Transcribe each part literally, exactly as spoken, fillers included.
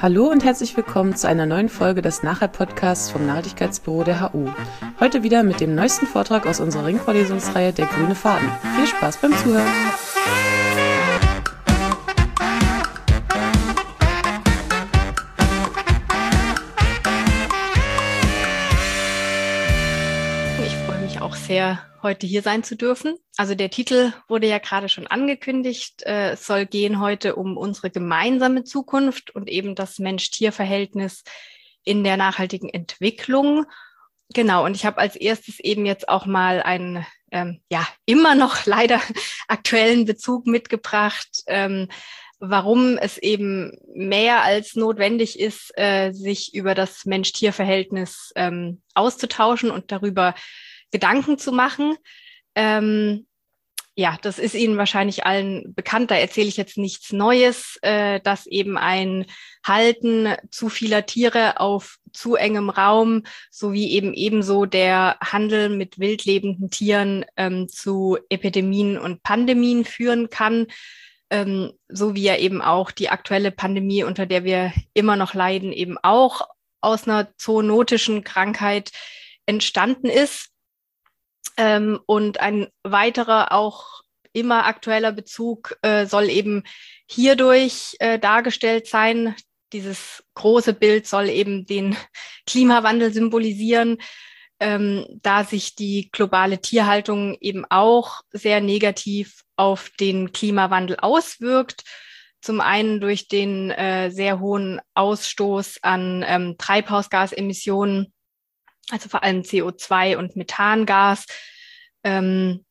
Hallo und herzlich willkommen zu einer neuen Folge des Nachhalt-Podcasts vom Nachhaltigkeitsbüro der H U. Heute wieder mit dem neuesten Vortrag aus unserer Ringvorlesungsreihe Der grüne Faden. Viel Spaß beim Zuhören! Ich freue mich auch sehr, heute hier sein zu dürfen. Also der Titel wurde ja gerade schon angekündigt. Äh, es soll gehen heute um unsere gemeinsame Zukunft und eben das Mensch-Tier-Verhältnis in der nachhaltigen Entwicklung. Genau, und ich habe als erstes eben jetzt auch mal einen, ähm, ja, immer noch leider aktuellen Bezug mitgebracht, ähm, warum es eben mehr als notwendig ist, äh, sich über das Mensch-Tier-Verhältnis ähm, auszutauschen und darüber Gedanken zu machen. Ähm, ja, das ist Ihnen wahrscheinlich allen bekannt. Da erzähle ich jetzt nichts Neues, äh, dass eben ein Halten zu vieler Tiere auf zu engem Raum sowie eben ebenso der Handel mit wildlebenden Tieren ähm, zu Epidemien und Pandemien führen kann, ähm, so wie ja eben auch die aktuelle Pandemie, unter der wir immer noch leiden, eben auch aus einer zoonotischen Krankheit entstanden ist. Ähm, und ein weiterer, auch immer aktueller Bezug äh, soll eben hierdurch äh, dargestellt sein. Dieses große Bild soll eben den Klimawandel symbolisieren, ähm, da sich die globale Tierhaltung eben auch sehr negativ auf den Klimawandel auswirkt. Zum einen durch den äh, sehr hohen Ausstoß an ähm, Treibhausgasemissionen, also vor allem C O zwei und Methangas. Ähm,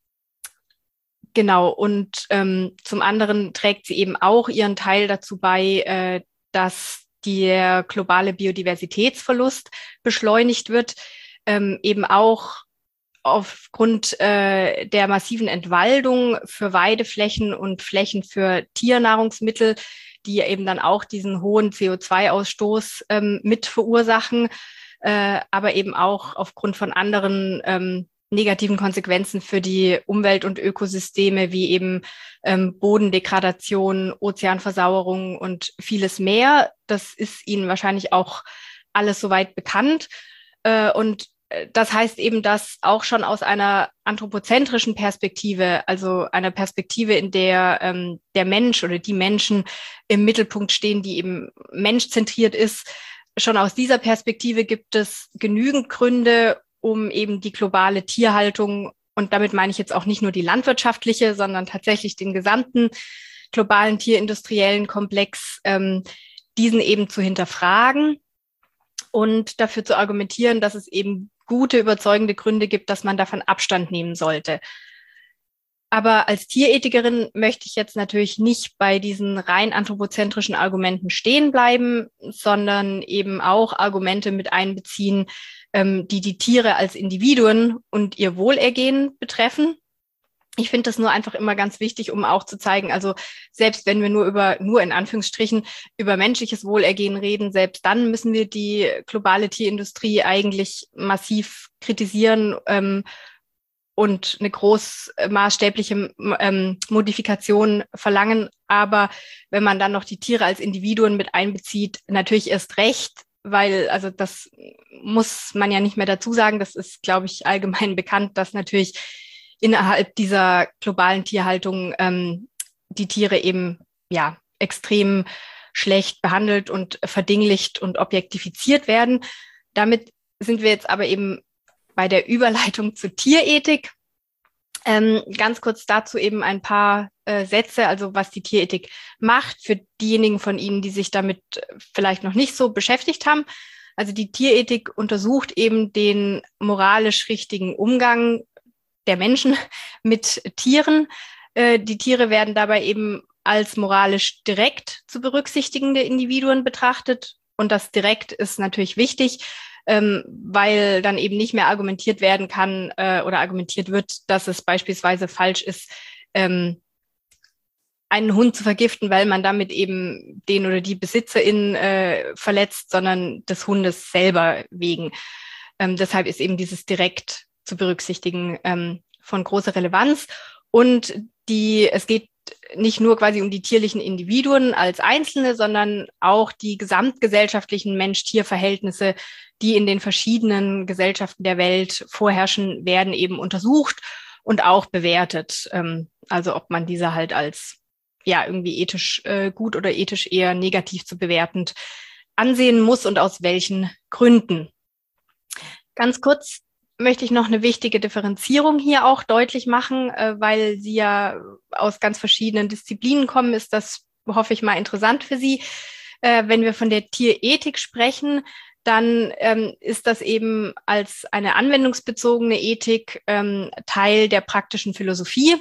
genau, und ähm, zum anderen trägt sie eben auch ihren Teil dazu bei, äh, dass der globale Biodiversitätsverlust beschleunigt wird, ähm, eben auch aufgrund äh, der massiven Entwaldung für Weideflächen und Flächen für Tiernahrungsmittel, die eben dann auch diesen hohen C O zwei Ausstoß ähm, mit verursachen. Äh, aber eben auch aufgrund von anderen ähm, negativen Konsequenzen für die Umwelt und Ökosysteme, wie eben ähm, Bodendegradation, Ozeanversauerung und vieles mehr. Das ist Ihnen wahrscheinlich auch alles soweit bekannt. Äh, und das heißt eben, dass auch schon aus einer anthropozentrischen Perspektive, also einer Perspektive, in der ähm, der Mensch oder die Menschen im Mittelpunkt stehen, die eben menschzentriert ist, schon aus dieser Perspektive gibt es genügend Gründe, um eben die globale Tierhaltung, und damit meine ich jetzt auch nicht nur die landwirtschaftliche, sondern tatsächlich den gesamten globalen tierindustriellen Komplex, ähm, diesen eben zu hinterfragen und dafür zu argumentieren, dass es eben gute, überzeugende Gründe gibt, dass man davon Abstand nehmen sollte. Aber als Tierethikerin möchte ich jetzt natürlich nicht bei diesen rein anthropozentrischen Argumenten stehen bleiben, sondern eben auch Argumente mit einbeziehen, ähm, die die Tiere als Individuen und ihr Wohlergehen betreffen. Ich finde das nur einfach immer ganz wichtig, um auch zu zeigen, also selbst wenn wir nur über, nur in Anführungsstrichen, über menschliches Wohlergehen reden, selbst dann müssen wir die globale Tierindustrie eigentlich massiv kritisieren, ähm, und eine großmaßstäbliche ähm, Modifikation verlangen. Aber wenn man dann noch die Tiere als Individuen mit einbezieht, natürlich erst recht, weil, also das muss man ja nicht mehr dazu sagen, das ist, glaube ich, allgemein bekannt, dass natürlich innerhalb dieser globalen Tierhaltung ähm, die Tiere eben ja extrem schlecht behandelt und verdinglicht und objektifiziert werden. Damit sind wir jetzt aber eben bei der Überleitung zur Tierethik. Ähm, ganz kurz dazu eben ein paar äh, Sätze, also was die Tierethik macht, für diejenigen von Ihnen, die sich damit vielleicht noch nicht so beschäftigt haben. Also die Tierethik untersucht eben den moralisch richtigen Umgang der Menschen mit Tieren. Äh, die Tiere werden dabei eben als moralisch direkt zu berücksichtigende Individuen betrachtet. Und das direkt ist natürlich wichtig, ähm, weil dann eben nicht mehr argumentiert werden kann äh, oder argumentiert wird, dass es beispielsweise falsch ist, ähm, einen Hund zu vergiften, weil man damit eben den oder die BesitzerInnen äh, verletzt, sondern des Hundes selber wegen. Ähm, deshalb ist eben dieses direkt zu berücksichtigen ähm, von großer Relevanz. Und die, es geht nicht nur quasi um die tierlichen Individuen als Einzelne, sondern auch die gesamtgesellschaftlichen Mensch-Tier-Verhältnisse, die in den verschiedenen Gesellschaften der Welt vorherrschen, werden eben untersucht und auch bewertet. Ähm, also ob man diese halt als ja irgendwie ethisch äh, gut oder ethisch eher negativ zu bewertend ansehen muss und aus welchen Gründen. Ganz kurz möchte ich noch eine wichtige Differenzierung hier auch deutlich machen, äh, weil Sie ja aus ganz verschiedenen Disziplinen kommen, ist das, hoffe ich mal, interessant für Sie. Äh, wenn wir von der Tierethik sprechen, dann ähm, ist das eben als eine anwendungsbezogene Ethik ähm, Teil der praktischen Philosophie.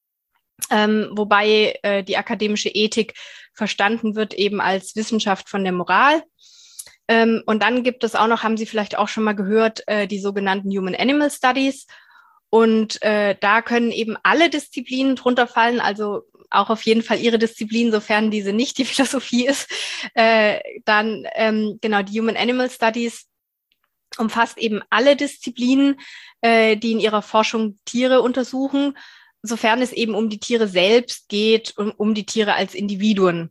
Ähm, wobei äh, die akademische Ethik verstanden wird eben als Wissenschaft von der Moral. Ähm, und dann gibt es auch noch, haben Sie vielleicht auch schon mal gehört, äh, die sogenannten Human-Animal Studies. Und äh, da können eben alle Disziplinen drunter fallen, also auch auf jeden Fall Ihre Disziplin, sofern diese nicht die Philosophie ist. Äh, dann ähm, genau, die Human-Animal Studies umfasst eben alle Disziplinen, äh, die in ihrer Forschung Tiere untersuchen, sofern es eben um die Tiere selbst geht und um die Tiere als Individuen.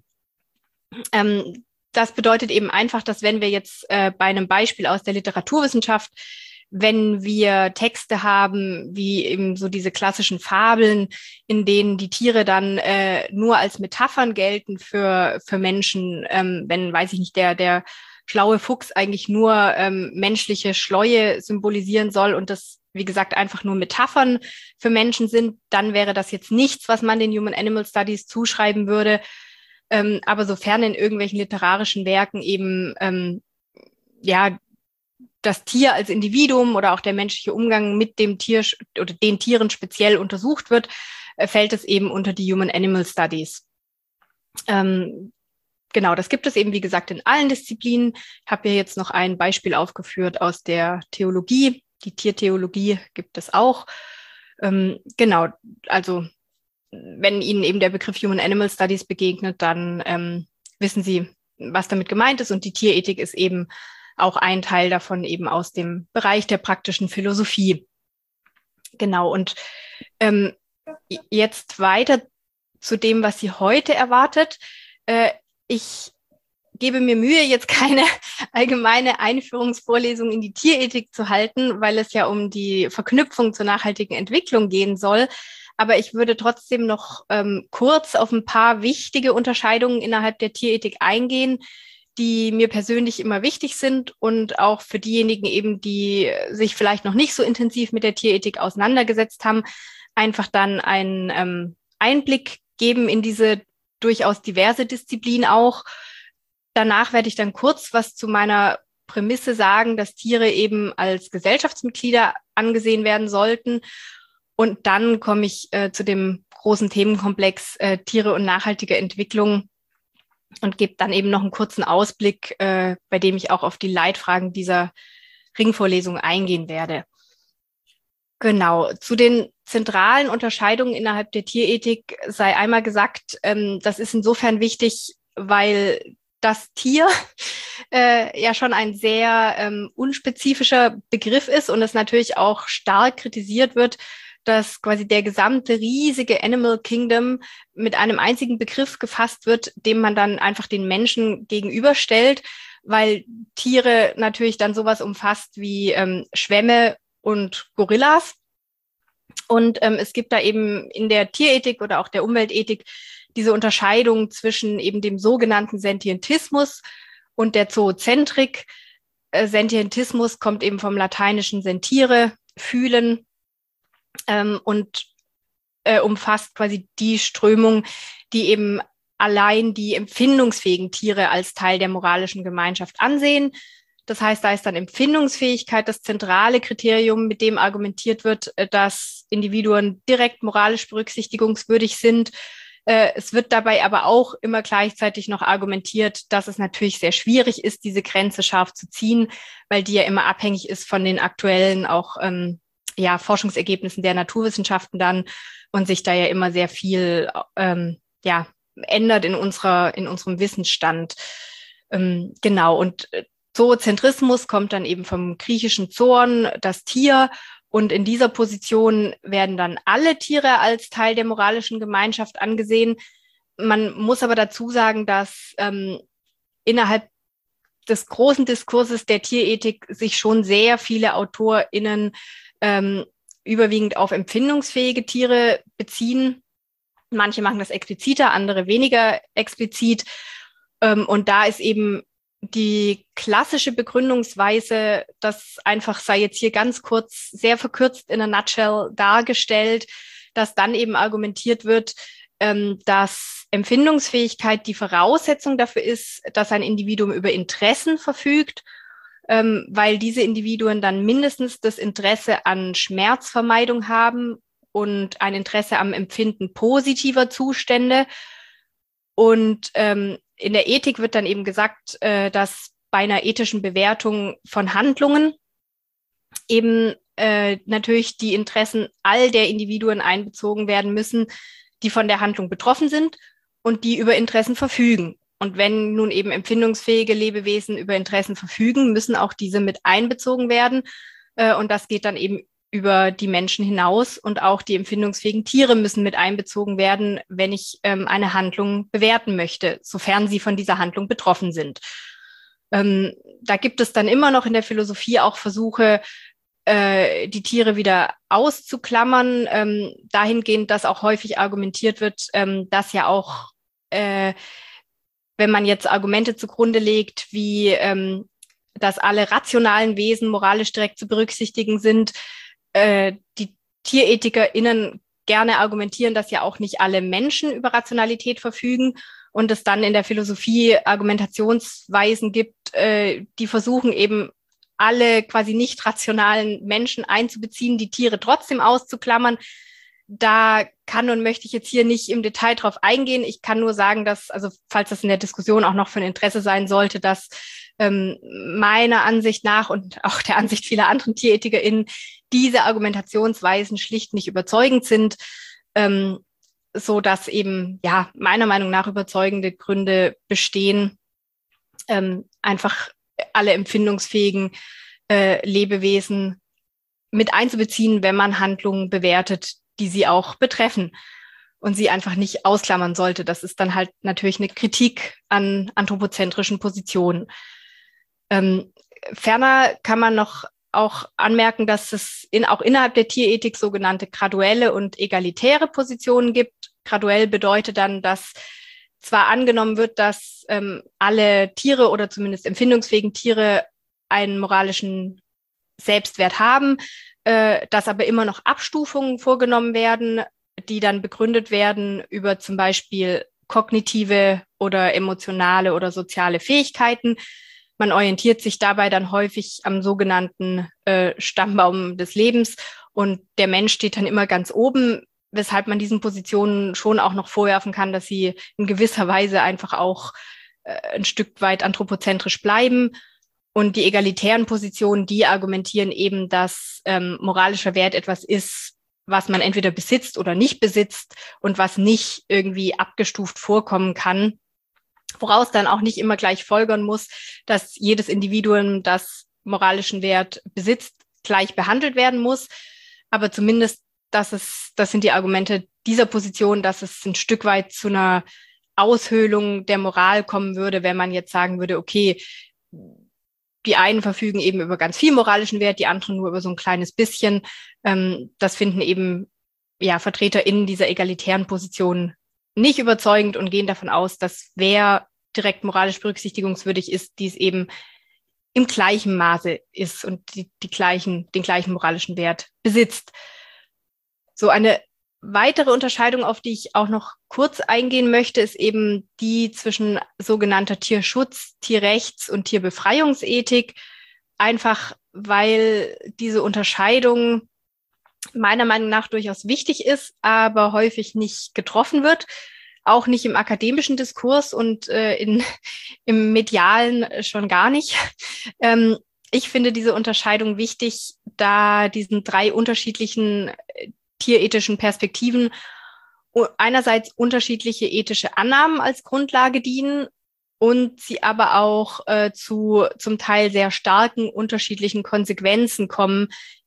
Ähm, das bedeutet eben einfach, dass wenn wir jetzt äh, bei einem Beispiel aus der Literaturwissenschaft, wenn wir Texte haben, wie eben so diese klassischen Fabeln, in denen die Tiere dann äh, nur als Metaphern gelten für, für Menschen, ähm, wenn, weiß ich nicht, der, der schlaue Fuchs eigentlich nur ähm, menschliche Schläue symbolisieren soll und das, wie gesagt, einfach nur Metaphern für Menschen sind, dann wäre das jetzt nichts, was man den Human-Animal Studies zuschreiben würde. Ähm, aber sofern in irgendwelchen literarischen Werken eben ähm, ja das Tier als Individuum oder auch der menschliche Umgang mit dem Tier oder den Tieren speziell untersucht wird, äh, fällt es eben unter die Human-Animal Studies. Ähm, Genau, das gibt es eben, wie gesagt, in allen Disziplinen. Ich habe hier jetzt noch ein Beispiel aufgeführt aus der Theologie. Die Tiertheologie gibt es auch. Ähm, genau, also wenn Ihnen eben der Begriff Human-Animal Studies begegnet, dann ähm, wissen Sie, was damit gemeint ist. Und die Tierethik ist eben auch ein Teil davon, eben aus dem Bereich der praktischen Philosophie. Genau, und ähm, jetzt weiter zu dem, was Sie heute erwartet. Äh, Ich gebe mir Mühe, jetzt keine allgemeine Einführungsvorlesung in die Tierethik zu halten, weil es ja um die Verknüpfung zur nachhaltigen Entwicklung gehen soll. Aber ich würde trotzdem noch ähm, kurz auf ein paar wichtige Unterscheidungen innerhalb der Tierethik eingehen, die mir persönlich immer wichtig sind und auch für diejenigen eben, die sich vielleicht noch nicht so intensiv mit der Tierethik auseinandergesetzt haben, einfach dann einen ähm, Einblick geben in diese durchaus diverse Disziplin auch. Danach werde ich dann kurz was zu meiner Prämisse sagen, dass Tiere eben als Gesellschaftsmitglieder angesehen werden sollten. Und dann komme ich äh, zu dem großen Themenkomplex äh, Tiere und nachhaltige Entwicklung und gebe dann eben noch einen kurzen Ausblick, äh, bei dem ich auch auf die Leitfragen dieser Ringvorlesung eingehen werde. Genau, zu den zentralen Unterscheidungen innerhalb der Tierethik sei einmal gesagt, ähm, das ist insofern wichtig, weil das Tier äh, ja schon ein sehr ähm, unspezifischer Begriff ist und es natürlich auch stark kritisiert wird, dass quasi der gesamte riesige Animal Kingdom mit einem einzigen Begriff gefasst wird, dem man dann einfach den Menschen gegenüberstellt, weil Tiere natürlich dann sowas umfasst wie ähm, Schwämme und Gorillas. Und ähm, es gibt da eben in der Tierethik oder auch der Umweltethik diese Unterscheidung zwischen eben dem sogenannten Sentientismus und der Zoozentrik. Äh, Sentientismus kommt eben vom lateinischen sentire, fühlen, ähm, und äh, umfasst quasi die Strömung, die eben allein die empfindungsfähigen Tiere als Teil der moralischen Gemeinschaft ansehen. Das heißt, da ist dann Empfindungsfähigkeit das zentrale Kriterium, mit dem argumentiert wird, dass Individuen direkt moralisch berücksichtigungswürdig sind. Es wird dabei aber auch immer gleichzeitig noch argumentiert, dass es natürlich sehr schwierig ist, diese Grenze scharf zu ziehen, weil die ja immer abhängig ist von den aktuellen auch ähm, ja, Forschungsergebnissen der Naturwissenschaften dann und sich da ja immer sehr viel ähm, ja, ändert in unserer, in unserem Wissensstand. Ähm, genau, und Zoozentrismus kommt dann eben vom griechischen Zoon, das Tier, Und in dieser Position werden dann alle Tiere als Teil der moralischen Gemeinschaft angesehen. Man muss aber dazu sagen, dass ähm, innerhalb des großen Diskurses der Tierethik sich schon sehr viele AutorInnen ähm, überwiegend auf empfindungsfähige Tiere beziehen. Manche machen das expliziter, andere weniger explizit. Ähm, und da ist eben die klassische Begründungsweise, das einfach sei jetzt hier ganz kurz, sehr verkürzt in a nutshell dargestellt, dass dann eben argumentiert wird, ähm, dass Empfindungsfähigkeit die Voraussetzung dafür ist, dass ein Individuum über Interessen verfügt, ähm, weil diese Individuen dann mindestens das Interesse an Schmerzvermeidung haben und ein Interesse am Empfinden positiver Zustände. Und ähm, in der Ethik wird dann eben gesagt, äh, dass bei einer ethischen Bewertung von Handlungen eben äh, natürlich die Interessen all der Individuen einbezogen werden müssen, die von der Handlung betroffen sind und die über Interessen verfügen. Und wenn nun eben empfindungsfähige Lebewesen über Interessen verfügen, müssen auch diese mit einbezogen werden. Äh, und das geht dann eben über die Menschen hinaus, und auch die empfindungsfähigen Tiere müssen mit einbezogen werden, wenn ich ähm, eine Handlung bewerten möchte, sofern sie von dieser Handlung betroffen sind. Ähm, da gibt es dann immer noch in der Philosophie auch Versuche, äh, die Tiere wieder auszuklammern, ähm, dahingehend, dass auch häufig argumentiert wird, ähm, dass ja auch, äh, wenn man jetzt Argumente zugrunde legt, wie ähm, dass alle rationalen Wesen moralisch direkt zu berücksichtigen sind, die TierethikerInnen gerne argumentieren, dass ja auch nicht alle Menschen über Rationalität verfügen und es dann in der Philosophie Argumentationsweisen gibt, äh, die versuchen eben alle quasi nicht rationalen Menschen einzubeziehen, die Tiere trotzdem auszuklammern. Da kann und möchte ich jetzt hier nicht im Detail drauf eingehen. Ich kann nur sagen, dass, also falls das in der Diskussion auch noch von Interesse sein sollte, dass ähm, meiner Ansicht nach und auch der Ansicht vieler anderen TierethikerInnen diese Argumentationsweisen schlicht nicht überzeugend sind, ähm, so dass eben, ja, meiner Meinung nach überzeugende Gründe bestehen, ähm, einfach alle empfindungsfähigen äh, Lebewesen mit einzubeziehen, wenn man Handlungen bewertet, die sie auch betreffen, und sie einfach nicht ausklammern sollte. Das ist dann halt natürlich eine Kritik an anthropozentrischen Positionen. Ähm, ferner kann man noch auch anmerken, dass es in, auch innerhalb der Tierethik sogenannte graduelle und egalitäre Positionen gibt. Graduell bedeutet dann, dass zwar angenommen wird, dass ähm, alle Tiere oder zumindest empfindungsfähigen Tiere einen moralischen Selbstwert haben, äh, dass aber immer noch Abstufungen vorgenommen werden, die dann begründet werden über zum Beispiel kognitive oder emotionale oder soziale Fähigkeiten. Man orientiert sich dabei dann häufig am sogenannten äh, Stammbaum des Lebens, und der Mensch steht dann immer ganz oben, weshalb man diesen Positionen schon auch noch vorwerfen kann, dass sie in gewisser Weise einfach auch äh, ein Stück weit anthropozentrisch bleiben. Und die egalitären Positionen, die argumentieren eben, dass ähm, moralischer Wert etwas ist, was man entweder besitzt oder nicht besitzt und was nicht irgendwie abgestuft vorkommen kann, woraus dann auch nicht immer gleich folgern muss, dass jedes Individuum, das moralischen Wert besitzt, gleich behandelt werden muss. Aber zumindest, dass es, das sind die Argumente dieser Position, dass es ein Stück weit zu einer Aushöhlung der Moral kommen würde, wenn man jetzt sagen würde, okay, die einen verfügen eben über ganz viel moralischen Wert, die anderen nur über so ein kleines bisschen. Ähm, das finden eben ja VertreterInnen dieser egalitären Position nicht überzeugend und gehen davon aus, dass wer direkt moralisch berücksichtigungswürdig ist, dies eben im gleichen Maße ist und die, die gleichen, den gleichen moralischen Wert besitzt. So eine weitere Unterscheidung, auf die ich auch noch kurz eingehen möchte, ist eben die zwischen sogenannter Tierschutz, Tierrechts- und Tierbefreiungsethik. Einfach weil diese Unterscheidung meiner Meinung nach durchaus wichtig ist, aber häufig nicht getroffen wird, auch nicht im akademischen Diskurs und äh, in, im medialen schon gar nicht. Ähm, ich finde diese Unterscheidung wichtig, da diesen drei unterschiedlichen tierethischen Perspektiven einerseits unterschiedliche ethische Annahmen als Grundlage dienen und sie aber auch äh, zu zum Teil sehr starken unterschiedlichen Konsequenzen kommen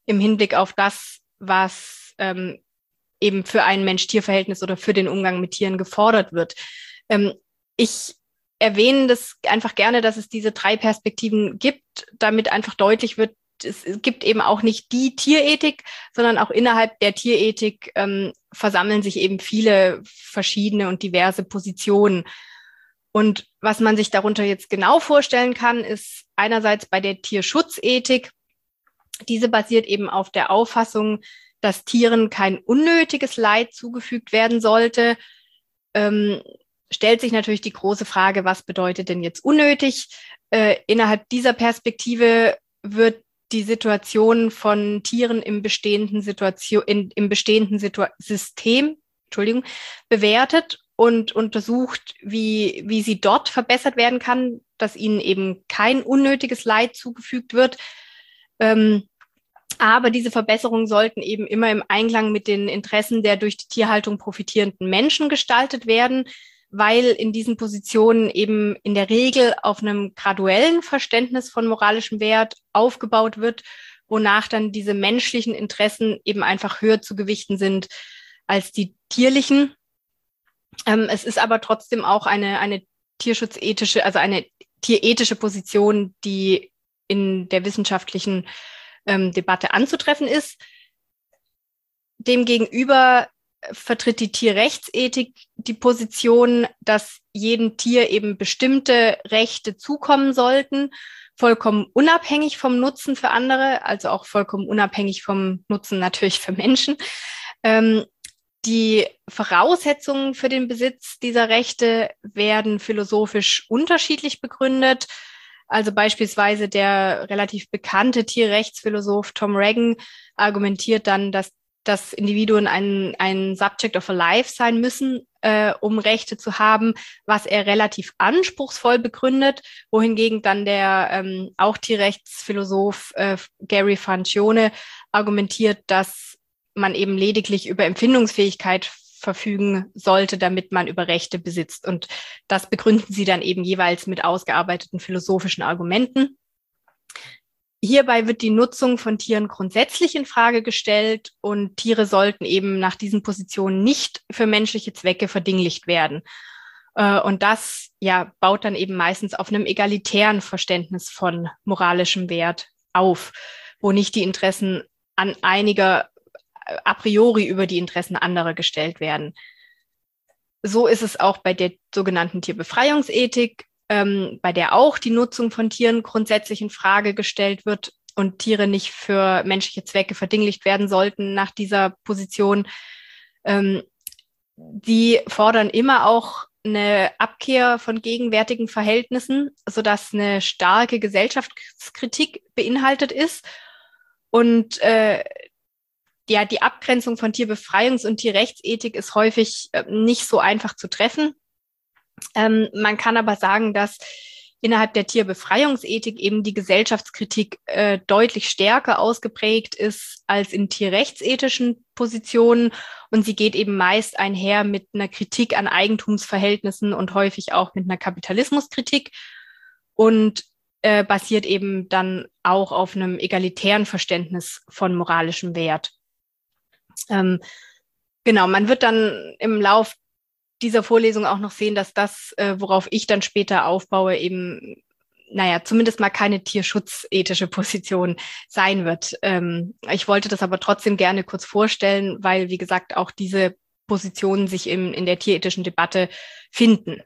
im Hinblick auf das, was ähm, eben für ein Mensch-Tier-Verhältnis oder für den Umgang mit Tieren gefordert wird. Ähm, ich erwähne das einfach gerne, dass es diese drei Perspektiven gibt, damit einfach deutlich wird, es gibt eben auch nicht die Tierethik, sondern auch innerhalb der Tierethik ähm, versammeln sich eben viele verschiedene und diverse Positionen. Und was man sich darunter jetzt genau vorstellen kann, ist einerseits bei der Tierschutzethik. Diese basiert eben auf der Auffassung, dass Tieren kein unnötiges Leid zugefügt werden sollte. Ähm, stellt sich natürlich die große Frage, was bedeutet denn jetzt unnötig? Äh, innerhalb dieser Perspektive wird die Situation von Tieren im bestehenden Situation, in, im bestehenden Situa- System, Entschuldigung, bewertet und untersucht, wie, wie sie dort verbessert werden kann, dass ihnen eben kein unnötiges Leid zugefügt wird. Ähm, aber diese Verbesserungen sollten eben immer im Einklang mit den Interessen der durch die Tierhaltung profitierenden Menschen gestaltet werden, weil in diesen Positionen eben in der Regel auf einem graduellen Verständnis von moralischem Wert aufgebaut wird, wonach dann diese menschlichen Interessen eben einfach höher zu gewichten sind als die tierlichen. Ähm, es ist aber trotzdem auch eine, eine tierschutzethische, also eine tierethische Position, die in der wissenschaftlichen ähm, Debatte anzutreffen ist. Demgegenüber vertritt die Tierrechtsethik die Position, dass jedem Tier eben bestimmte Rechte zukommen sollten, vollkommen unabhängig vom Nutzen für andere, also auch vollkommen unabhängig vom Nutzen natürlich für Menschen. Ähm, die Voraussetzungen für den Besitz dieser Rechte werden philosophisch unterschiedlich begründet. Also beispielsweise der relativ bekannte Tierrechtsphilosoph Tom Regan argumentiert dann, dass dass Individuen ein, ein Subject of a Life sein müssen, äh, um Rechte zu haben, was er relativ anspruchsvoll begründet, wohingegen dann der ähm, auch Tierrechtsphilosoph äh, Gary Francione argumentiert, dass man eben lediglich über Empfindungsfähigkeit verfügen sollte, damit man über Rechte besitzt. Und das begründen sie dann eben jeweils mit ausgearbeiteten philosophischen Argumenten. Hierbei wird die Nutzung von Tieren grundsätzlich in Frage gestellt und Tiere sollten eben nach diesen Positionen nicht für menschliche Zwecke verdinglicht werden. Und das ja baut dann eben meistens auf einem egalitären Verständnis von moralischem Wert auf, wo nicht die Interessen an einiger a priori über die Interessen anderer gestellt werden. So ist es auch bei der sogenannten Tierbefreiungsethik, ähm, bei der auch die Nutzung von Tieren grundsätzlich in Frage gestellt wird und Tiere nicht für menschliche Zwecke verdinglicht werden sollten nach dieser Position. Ähm, die fordern immer auch eine Abkehr von gegenwärtigen Verhältnissen, sodass eine starke Gesellschaftskritik beinhaltet ist. Und äh, ja, die Abgrenzung von Tierbefreiungs- und Tierrechtsethik ist häufig äh, nicht so einfach zu treffen. Ähm, man kann aber sagen, dass innerhalb der Tierbefreiungsethik eben die Gesellschaftskritik äh, deutlich stärker ausgeprägt ist als in tierrechtsethischen Positionen. Und sie geht eben meist einher mit einer Kritik an Eigentumsverhältnissen und häufig auch mit einer Kapitalismuskritik und äh, basiert eben dann auch auf einem egalitären Verständnis von moralischem Wert. Ähm, genau, man wird dann im Lauf dieser Vorlesung auch noch sehen, dass das, äh, worauf ich dann später aufbaue, eben, naja, zumindest mal keine tierschutzethische Position sein wird. Ähm, ich wollte das aber trotzdem gerne kurz vorstellen, weil, wie gesagt, auch diese Positionen sich im, in der tierethischen Debatte finden.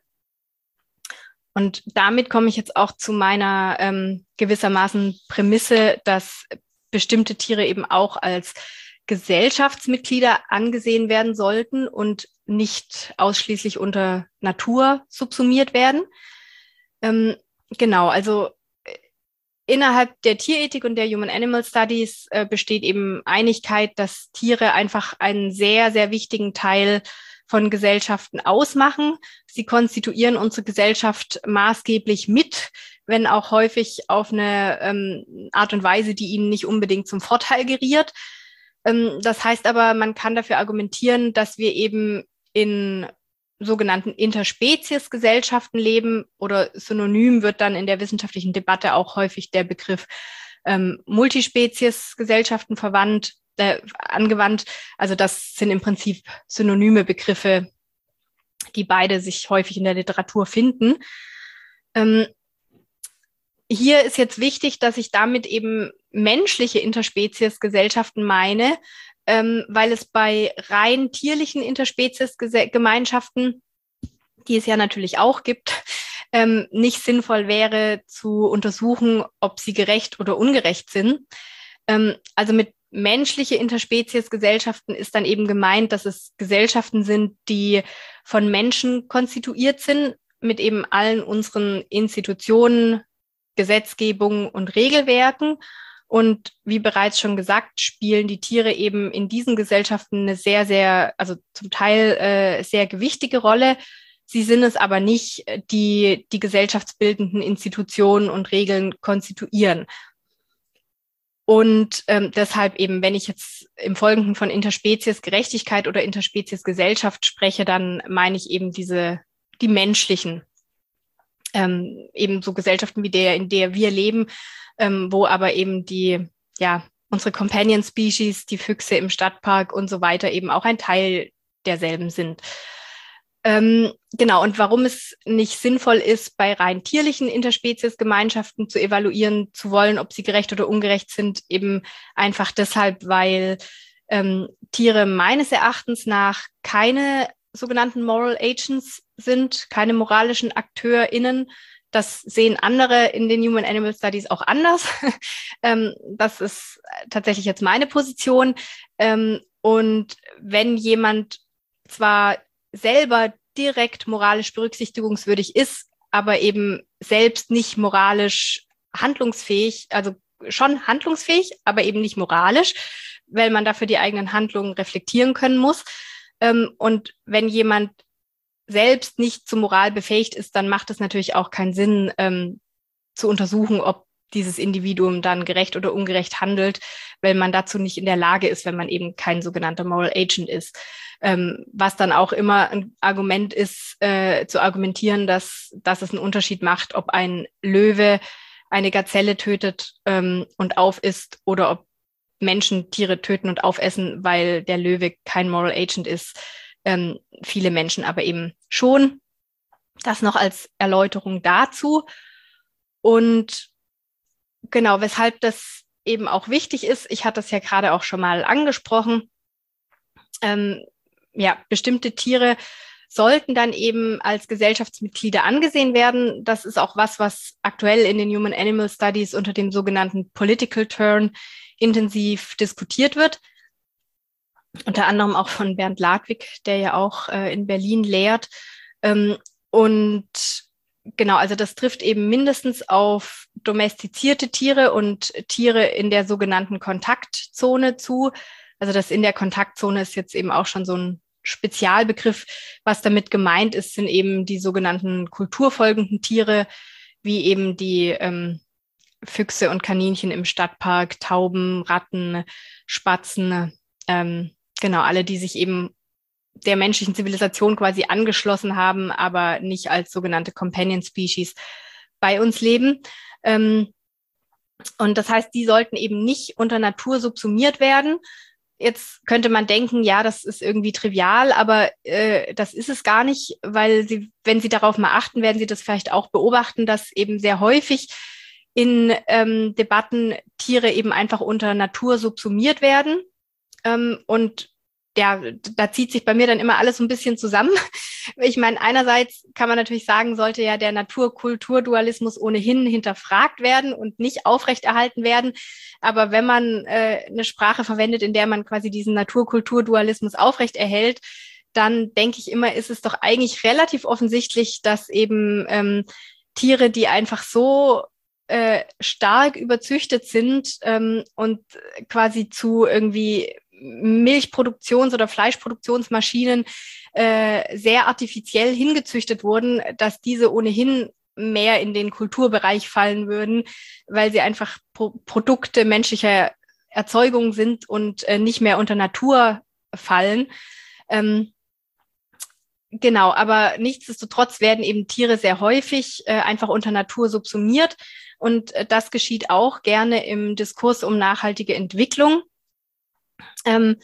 Und damit komme ich jetzt auch zu meiner ähm, gewissermaßen Prämisse, dass bestimmte Tiere eben auch als Gesellschaftsmitglieder angesehen werden sollten und nicht ausschließlich unter Natur subsumiert werden. Ähm, genau, also innerhalb der Tierethik und der Human Animal Studies äh, besteht eben Einigkeit, dass Tiere einfach einen sehr, sehr wichtigen Teil von Gesellschaften ausmachen. Sie konstituieren unsere Gesellschaft maßgeblich mit, wenn auch häufig auf eine ähm, Art und Weise, die ihnen nicht unbedingt zum Vorteil geriert. Ähm, das heißt aber, man kann dafür argumentieren, dass wir eben in sogenannten Interspezies-Gesellschaften leben oder synonym wird dann in der wissenschaftlichen Debatte auch häufig der Begriff ähm, Multispezies-Gesellschaften verwandt, äh, angewandt. Also das sind im Prinzip synonyme Begriffe, die beide sich häufig in der Literatur finden. Ähm, hier ist jetzt wichtig, dass ich damit eben menschliche Interspezies-Gesellschaften meine, ähm, weil es bei rein tierlichen Interspezies-Gemeinschaften, die es ja natürlich auch gibt, ähm, nicht sinnvoll wäre zu untersuchen, ob sie gerecht oder ungerecht sind. Ähm, also mit menschliche Interspezies-Gesellschaften ist dann eben gemeint, dass es Gesellschaften sind, die von Menschen konstituiert sind, mit eben allen unseren Institutionen, Gesetzgebung und Regelwerken. Und wie bereits schon gesagt, spielen die Tiere eben in diesen Gesellschaften eine sehr, sehr, also zum Teil äh, sehr gewichtige Rolle. Sie sind es aber nicht, die die gesellschaftsbildenden Institutionen und Regeln konstituieren. Und ähm, deshalb eben, wenn ich jetzt im Folgenden von Interspezies-Gerechtigkeit oder Interspezies-Gesellschaft spreche, dann meine ich eben diese, die menschlichen, ähm, eben so Gesellschaften wie der, in der wir leben, ähm, wo aber eben die, ja, unsere Companion Species, die Füchse im Stadtpark und so weiter eben auch ein Teil derselben sind. Ähm, genau, und warum es nicht sinnvoll ist, bei rein tierlichen Interspezies-Gemeinschaften zu evaluieren zu wollen, ob sie gerecht oder ungerecht sind, eben einfach deshalb, weil ähm, Tiere meines Erachtens nach keine sogenannten Moral Agents sind, keine moralischen AkteurInnen. Das sehen andere in den Human Animal Studies auch anders. ähm, das ist tatsächlich jetzt meine Position. Ähm, und wenn jemand zwar selber direkt moralisch berücksichtigungswürdig ist, aber eben selbst nicht moralisch handlungsfähig, also schon handlungsfähig, aber eben nicht moralisch, weil man dafür die eigenen Handlungen reflektieren können muss. Und wenn jemand selbst nicht zur Moral befähigt ist, dann macht es natürlich auch keinen Sinn, ähm, zu untersuchen, ob dieses Individuum dann gerecht oder ungerecht handelt, weil man dazu nicht in der Lage ist, wenn man eben kein sogenannter Moral Agent ist. Ähm, was dann auch immer ein Argument ist, äh, zu argumentieren, dass, dass es einen Unterschied macht, ob ein Löwe eine Gazelle tötet ähm, und aufisst oder ob Menschen Tiere töten und aufessen, weil der Löwe kein Moral Agent ist. Ähm, viele Menschen aber eben schon. Das noch als Erläuterung dazu. Und genau, weshalb das eben auch wichtig ist, ich hatte das ja gerade auch schon mal angesprochen, ähm, ja, bestimmte Tiere sollten dann eben als Gesellschaftsmitglieder angesehen werden. Das ist auch was, was aktuell in den Human Animal Studies unter dem sogenannten Political Turn intensiv diskutiert wird. Unter anderem auch von Bernd Ladwig, der ja auch äh, in Berlin lehrt. Ähm, und genau, also das trifft eben mindestens auf domestizierte Tiere und Tiere in der sogenannten Kontaktzone zu. Also das in der Kontaktzone ist jetzt eben auch schon so ein Spezialbegriff. Was damit gemeint ist, sind eben die sogenannten kulturfolgenden Tiere, wie eben die ähm, Füchse und Kaninchen im Stadtpark, Tauben, Ratten, Spatzen, ähm, genau, alle, die sich eben der menschlichen Zivilisation quasi angeschlossen haben, aber nicht als sogenannte Companion Species bei uns leben. Ähm, und das heißt, die sollten eben nicht unter Natur subsumiert werden. Jetzt könnte man denken, ja, das ist irgendwie trivial, aber äh, das ist es gar nicht, weil sie, wenn Sie darauf mal achten, werden Sie das vielleicht auch beobachten, dass eben sehr häufig in ähm, Debatten Tiere eben einfach unter Natur subsumiert werden. Ähm, und ja, da zieht sich bei mir dann immer alles so ein bisschen zusammen. Ich meine, einerseits kann man natürlich sagen, sollte ja der Natur-Kultur-Dualismus ohnehin hinterfragt werden und nicht aufrechterhalten werden. Aber wenn man äh, eine Sprache verwendet, in der man quasi diesen Natur-Kultur-Dualismus aufrechterhält, dann denke ich immer, ist es doch eigentlich relativ offensichtlich, dass eben ähm, Tiere, die einfach so äh, stark überzüchtet sind ähm, und quasi zu irgendwie Milchproduktions- oder Fleischproduktionsmaschinen äh, sehr artifiziell hingezüchtet wurden, dass diese ohnehin mehr in den Kulturbereich fallen würden, weil sie einfach Pro- Produkte menschlicher Erzeugung sind und äh, nicht mehr unter Natur fallen. Ähm, genau, aber nichtsdestotrotz werden eben Tiere sehr häufig äh, einfach unter Natur subsumiert. Und äh, das geschieht auch gerne im Diskurs um nachhaltige Entwicklung. Ähm,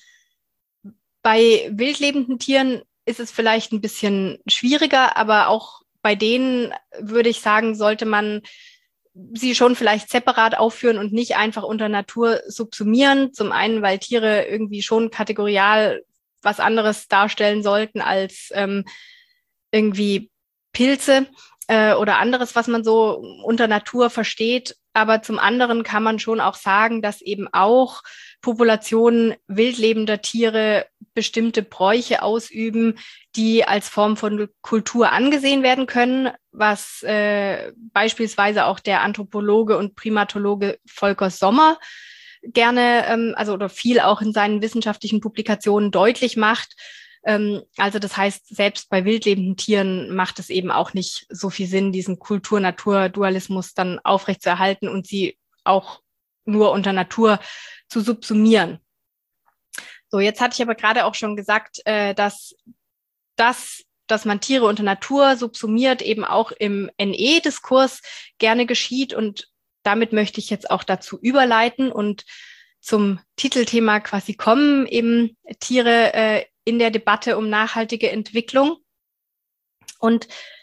bei wildlebenden Tieren ist es vielleicht ein bisschen schwieriger, aber auch bei denen würde ich sagen, sollte man sie schon vielleicht separat aufführen und nicht einfach unter Natur subsumieren. Zum einen, weil Tiere irgendwie schon kategorial was anderes darstellen sollten als ähm, irgendwie Pilze äh, oder anderes, was man so unter Natur versteht. Aber zum anderen kann man schon auch sagen, dass eben auch Populationen wildlebender Tiere bestimmte Bräuche ausüben, die als Form von Kultur angesehen werden können, was äh, beispielsweise auch der Anthropologe und Primatologe Volker Sommer gerne, ähm, also oder viel auch in seinen wissenschaftlichen Publikationen deutlich macht. Ähm, also das heißt, selbst bei wildlebenden Tieren macht es eben auch nicht so viel Sinn, diesen Kultur-Natur-Dualismus dann aufrechtzuerhalten und sie auch nur unter Natur zu subsumieren. So, jetzt hatte ich aber gerade auch schon gesagt, äh, dass das, dass man Tiere unter Natur subsumiert, eben auch im N E-Diskurs gerne geschieht. Und damit möchte ich jetzt auch dazu überleiten und zum Titelthema quasi kommen, eben Tiere äh, in der Debatte um nachhaltige Entwicklung. Und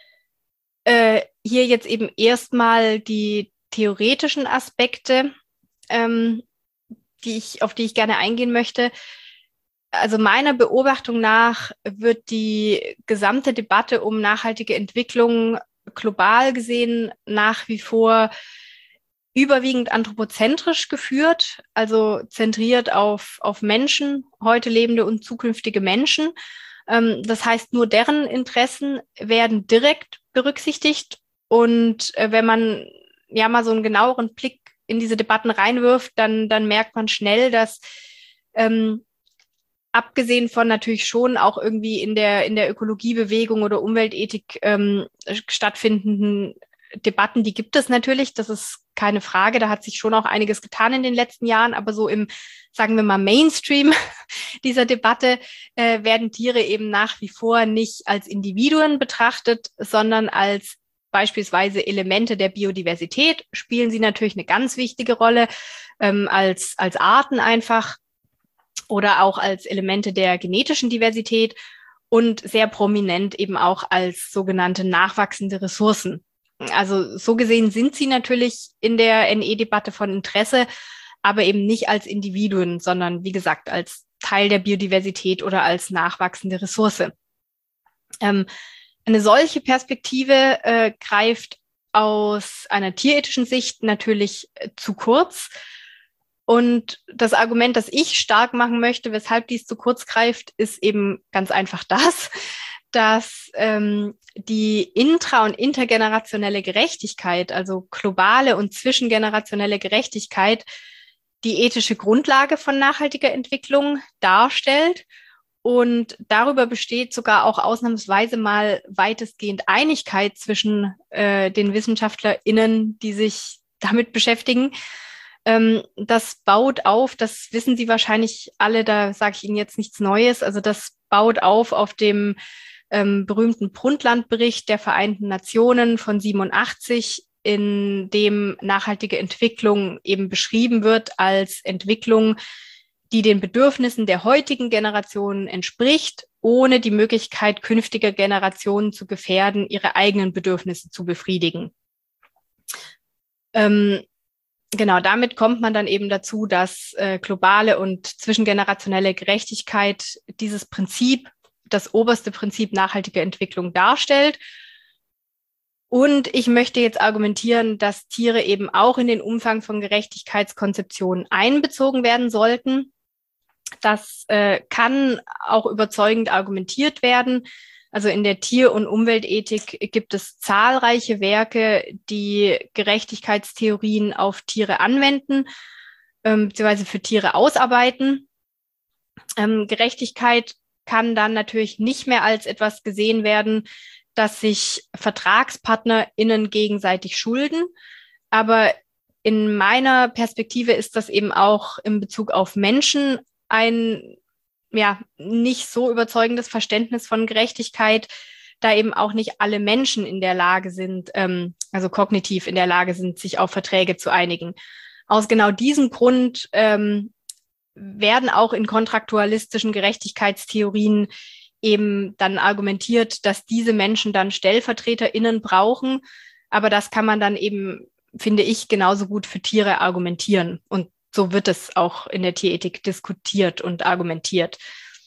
äh, hier jetzt eben erstmal die theoretischen Aspekte, ähm, die ich, auf die ich gerne eingehen möchte. Also meiner Beobachtung nach wird die gesamte Debatte um nachhaltige Entwicklung global gesehen nach wie vor überwiegend anthropozentrisch geführt, also zentriert auf, auf Menschen, heute lebende und zukünftige Menschen. Ähm, das heißt, nur deren Interessen werden direkt berücksichtigt. Und äh, wenn man ja mal so einen genaueren Blick in diese Debatten reinwirft, dann, dann merkt man schnell, dass ähm, abgesehen von natürlich schon auch irgendwie in der, in der Ökologiebewegung oder Umweltethik ähm, stattfindenden Debatten, die gibt es natürlich, das ist keine Frage, da hat sich schon auch einiges getan in den letzten Jahren, aber so im, sagen wir mal, Mainstream dieser Debatte äh, werden Tiere eben nach wie vor nicht als Individuen betrachtet, sondern als beispielsweise Elemente der Biodiversität, spielen sie natürlich eine ganz wichtige Rolle, ähm, als, als Arten einfach oder auch als Elemente der genetischen Diversität und sehr prominent eben auch als sogenannte nachwachsende Ressourcen. Also so gesehen sind sie natürlich in der N E-Debatte von Interesse, aber eben nicht als Individuen, sondern wie gesagt als Teil der Biodiversität oder als nachwachsende Ressource. Ähm, eine solche Perspektive äh, greift aus einer tierethischen Sicht natürlich äh, zu kurz. Und das Argument, das ich stark machen möchte, weshalb dies zu kurz greift, ist eben ganz einfach das, dass ähm, die intra- und intergenerationelle Gerechtigkeit, also globale und zwischengenerationelle Gerechtigkeit, die ethische Grundlage von nachhaltiger Entwicklung darstellt. Und darüber besteht sogar auch ausnahmsweise mal weitestgehend Einigkeit zwischen äh, den WissenschaftlerInnen, die sich damit beschäftigen. Ähm, das baut auf, das wissen Sie wahrscheinlich alle, da sage ich Ihnen jetzt nichts Neues. Also das baut auf auf dem ähm, berühmten Brundtland-Bericht der Vereinten Nationen von siebenundachtzig, in dem nachhaltige Entwicklung eben beschrieben wird als Entwicklung, die den Bedürfnissen der heutigen Generationen entspricht, ohne die Möglichkeit künftiger Generationen zu gefährden, ihre eigenen Bedürfnisse zu befriedigen. Ähm, genau, damit kommt man dann eben dazu, dass äh, globale und zwischengenerationelle Gerechtigkeit dieses Prinzip, das oberste Prinzip nachhaltiger Entwicklung darstellt. Und ich möchte jetzt argumentieren, dass Tiere eben auch in den Umfang von Gerechtigkeitskonzeptionen einbezogen werden sollten. Das äh, kann auch überzeugend argumentiert werden. Also in der Tier- und Umweltethik gibt es zahlreiche Werke, die Gerechtigkeitstheorien auf Tiere anwenden, ähm, beziehungsweise für Tiere ausarbeiten. Ähm, Gerechtigkeit kann dann natürlich nicht mehr als etwas gesehen werden, dass sich VertragspartnerInnen gegenseitig schulden. Aber in meiner Perspektive ist das eben auch in Bezug auf Menschen ein ja nicht so überzeugendes Verständnis von Gerechtigkeit, da eben auch nicht alle Menschen in der Lage sind, ähm, also kognitiv in der Lage sind, sich auf Verträge zu einigen. Aus genau diesem Grund ähm, werden auch in kontraktualistischen Gerechtigkeitstheorien eben dann argumentiert, dass diese Menschen dann StellvertreterInnen brauchen. Aber das kann man dann eben, finde ich, genauso gut für Tiere argumentieren. Und so wird es auch in der Tierethik diskutiert und argumentiert.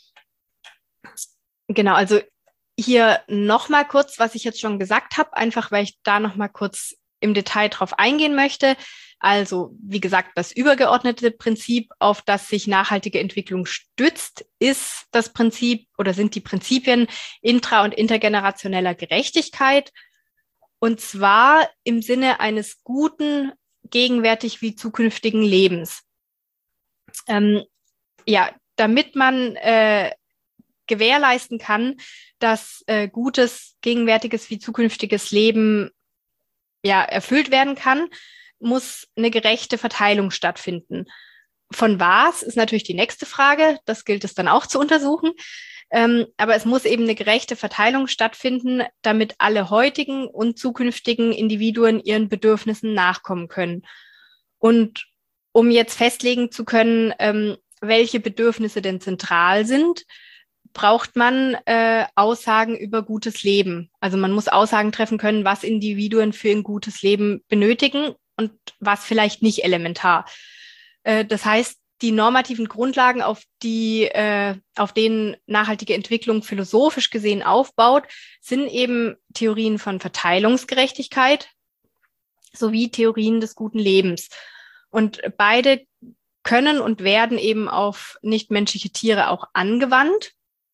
Genau, also hier nochmal kurz, was ich jetzt schon gesagt habe, einfach weil ich da nochmal kurz im Detail drauf eingehen möchte. Also, wie gesagt, das übergeordnete Prinzip, auf das sich nachhaltige Entwicklung stützt, ist das Prinzip oder sind die Prinzipien intra- und intergenerationeller Gerechtigkeit. Und zwar im Sinne eines guten, gegenwärtig wie zukünftigen Lebens. Ähm, ja, damit man äh, gewährleisten kann, dass äh, gutes, gegenwärtiges wie zukünftiges Leben ja erfüllt werden kann, muss eine gerechte Verteilung stattfinden. Von was ist natürlich die nächste Frage. Das gilt es dann auch zu untersuchen. Ähm, aber es muss eben eine gerechte Verteilung stattfinden, damit alle heutigen und zukünftigen Individuen ihren Bedürfnissen nachkommen können. Und um jetzt festlegen zu können, ähm, welche Bedürfnisse denn zentral sind, braucht man äh, Aussagen über gutes Leben. Also man muss Aussagen treffen können, was Individuen für ein gutes Leben benötigen und was vielleicht nicht elementar. Äh, das heißt, die normativen Grundlagen, auf die, äh, auf denen nachhaltige Entwicklung philosophisch gesehen aufbaut, sind eben Theorien von Verteilungsgerechtigkeit sowie Theorien des guten Lebens. Und beide können und werden eben auf nichtmenschliche Tiere auch angewandt.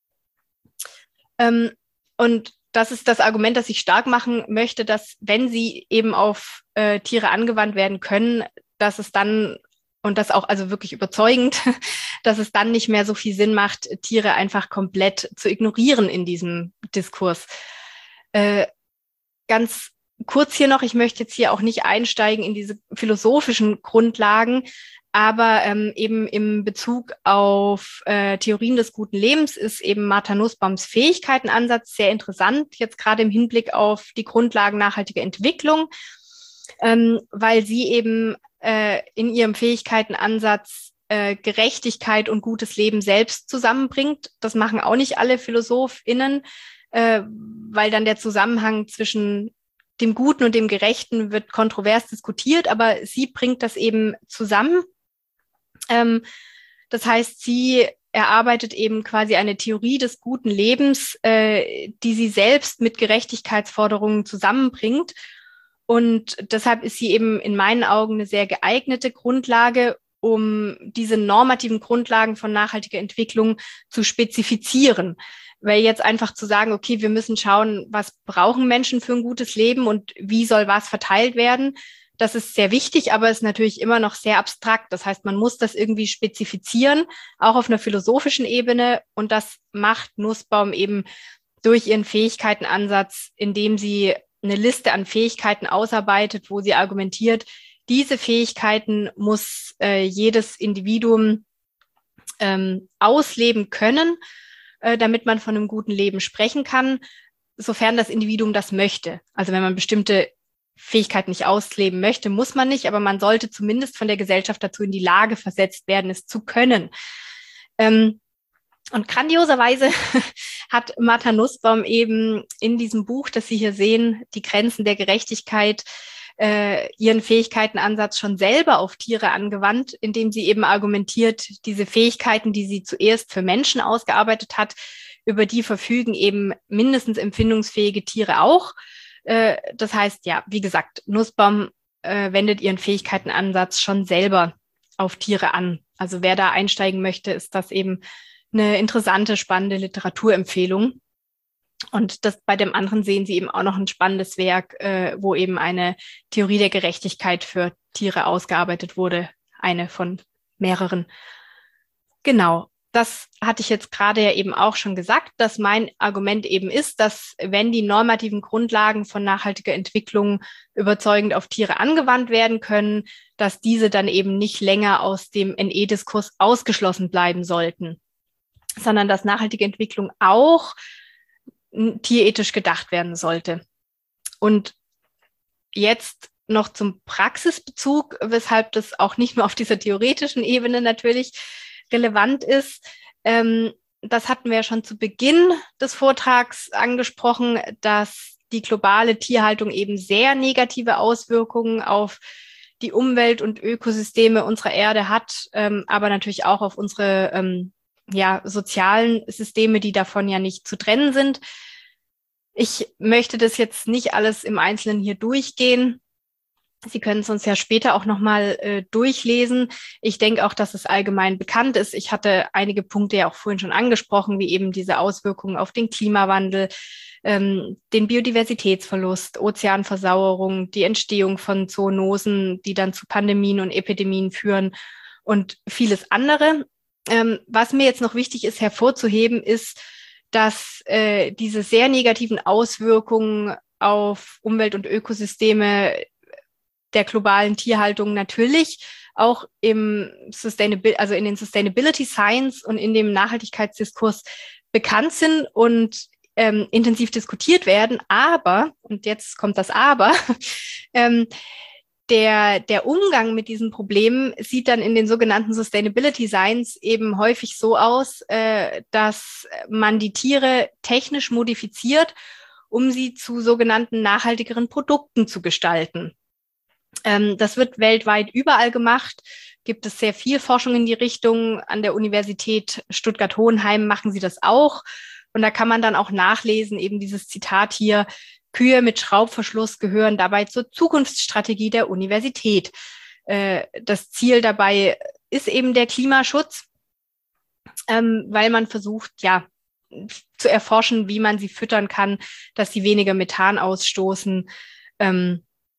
Ähm, und das ist das Argument, das ich stark machen möchte, dass wenn sie eben auf äh, Tiere angewandt werden können, dass es dann, und das auch also wirklich überzeugend, dass es dann nicht mehr so viel Sinn macht, Tiere einfach komplett zu ignorieren in diesem Diskurs. Äh, ganz kurz hier noch, ich möchte jetzt hier auch nicht einsteigen in diese philosophischen Grundlagen, aber ähm, eben im Bezug auf äh, Theorien des guten Lebens ist eben Martha Nussbaums Fähigkeitenansatz sehr interessant, jetzt gerade im Hinblick auf die Grundlagen nachhaltiger Entwicklung, ähm, weil sie eben äh, in ihrem Fähigkeitenansatz äh, Gerechtigkeit und gutes Leben selbst zusammenbringt. Das machen auch nicht alle PhilosophInnen, äh, weil dann der Zusammenhang zwischen dem Guten und dem Gerechten wird kontrovers diskutiert, aber sie bringt das eben zusammen. Ähm, das heißt, sie erarbeitet eben quasi eine Theorie des guten Lebens, äh, die sie selbst mit Gerechtigkeitsforderungen zusammenbringt. Und deshalb ist sie eben in meinen Augen eine sehr geeignete Grundlage, um diese normativen Grundlagen von nachhaltiger Entwicklung zu spezifizieren. Weil jetzt einfach zu sagen, okay, wir müssen schauen, was brauchen Menschen für ein gutes Leben und wie soll was verteilt werden, das ist sehr wichtig, aber ist natürlich immer noch sehr abstrakt. Das heißt, man muss das irgendwie spezifizieren, auch auf einer philosophischen Ebene. Und das macht Nussbaum eben durch ihren Fähigkeitenansatz, indem sie eine Liste an Fähigkeiten ausarbeitet, wo sie argumentiert, diese Fähigkeiten muss äh, jedes Individuum ähm, ausleben können, äh, damit man von einem guten Leben sprechen kann, sofern das Individuum das möchte. Also wenn man bestimmte Fähigkeit nicht ausleben möchte, muss man nicht, aber man sollte zumindest von der Gesellschaft dazu in die Lage versetzt werden, es zu können. Ähm, und grandioserweise hat Martha Nussbaum eben in diesem Buch, das Sie hier sehen, Die Grenzen der Gerechtigkeit, äh, ihren Fähigkeitenansatz schon selber auf Tiere angewandt, indem sie eben argumentiert, diese Fähigkeiten, die sie zuerst für Menschen ausgearbeitet hat, über die verfügen eben mindestens empfindungsfähige Tiere auch. Das heißt, ja, wie gesagt, Nussbaum äh, wendet ihren Fähigkeitenansatz schon selber auf Tiere an. Also wer da einsteigen möchte, ist das eben eine interessante, spannende Literaturempfehlung. Und das bei dem anderen sehen Sie eben auch noch ein spannendes Werk, äh, wo eben eine Theorie der Gerechtigkeit für Tiere ausgearbeitet wurde. Eine von mehreren. Genau. Das hatte ich jetzt gerade ja eben auch schon gesagt, dass mein Argument eben ist, dass wenn die normativen Grundlagen von nachhaltiger Entwicklung überzeugend auf Tiere angewandt werden können, dass diese dann eben nicht länger aus dem N E-Diskurs ausgeschlossen bleiben sollten, sondern dass nachhaltige Entwicklung auch tierethisch gedacht werden sollte. Und jetzt noch zum Praxisbezug, weshalb das auch nicht nur auf dieser theoretischen Ebene natürlich relevant ist. Ähm, das hatten wir ja schon zu Beginn des Vortrags angesprochen, dass die globale Tierhaltung eben sehr negative Auswirkungen auf die Umwelt und Ökosysteme unserer Erde hat, ähm, aber natürlich auch auf unsere ähm, ja, sozialen Systeme, die davon ja nicht zu trennen sind. Ich möchte das jetzt nicht alles im Einzelnen hier durchgehen. Sie können es uns ja später auch nochmal äh, durchlesen. Ich denke auch, dass es allgemein bekannt ist. Ich hatte einige Punkte ja auch vorhin schon angesprochen, wie eben diese Auswirkungen auf den Klimawandel, ähm, den Biodiversitätsverlust, Ozeanversauerung, die Entstehung von Zoonosen, die dann zu Pandemien und Epidemien führen und vieles andere. Ähm, was mir jetzt noch wichtig ist hervorzuheben, ist, dass äh, diese sehr negativen Auswirkungen auf Umwelt und Ökosysteme der globalen Tierhaltung natürlich auch im Sustainability, also in den Sustainability Science und in dem Nachhaltigkeitsdiskurs bekannt sind und ähm, intensiv diskutiert werden. Aber, und jetzt kommt das Aber, ähm, der, der Umgang mit diesen Problemen sieht dann in den sogenannten Sustainability Science eben häufig so aus, äh, dass man die Tiere technisch modifiziert, um sie zu sogenannten nachhaltigeren Produkten zu gestalten. Ähm, das wird weltweit überall gemacht. Gibt es sehr viel Forschung in die Richtung. An der Universität Stuttgart-Hohenheim machen sie das auch. Und da kann man dann auch nachlesen, eben dieses Zitat hier, Kühe mit Schraubverschluss gehören dabei zur Zukunftsstrategie der Universität. Äh, das Ziel dabei ist eben der Klimaschutz, ähm, weil man versucht, ja, zu erforschen, wie man sie füttern kann, dass sie weniger Methan ausstoßen. Ähm,